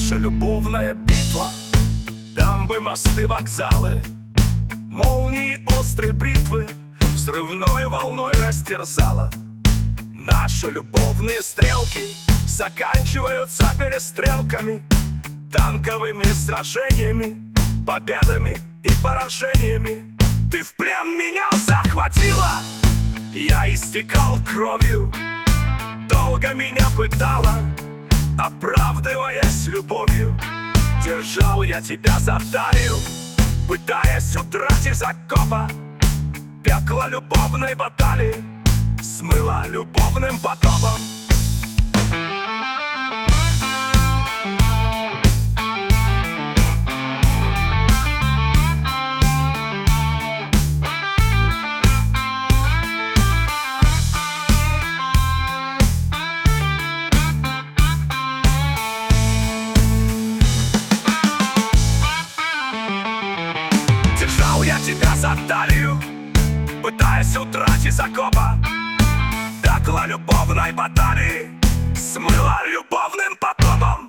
наша любовная битва. Дамбы, мосты, вокзалы, молнии, острые бритвы взрывной волной растерзала. Наши любовные стрелки заканчиваются перестрелками, танковыми сражениями, победами и поражениями. Ты впрямь меня захватила, я истекал кровью, долго меня пытала, оправдываясь любовью. Держал я тебя за талию, пытаясь удрать из окопа. Пекло любовной баталии смыло любовным потопом. Я тебя за талию, пытаясь удрать из окопа. Пекло любовной баталии смыло любовным потопом.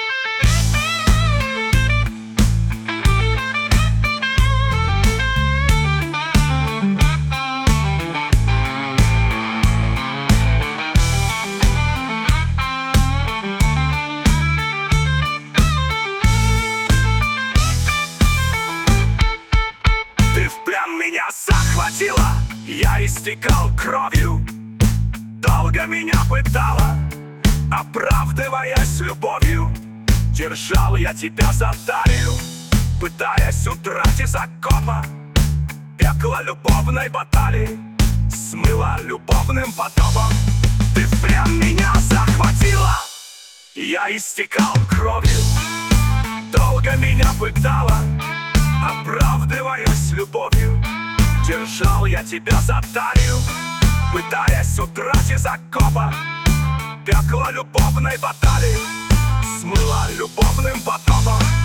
Меня захватила, я истекал кровью, долго меня пытала, оправдываясь любовью. Держал я тебя за талию, пытаясь удрать из окопа. Пекло любовной баталии смыло любовным потопом. Ты впрямь меня захватила, я истекал кровью, долго меня пытала, оправдываясь любовью. Держал я тебя за талию, пытаясь удрать из окопа. Пекло любовной баталии смыло любовным потопом.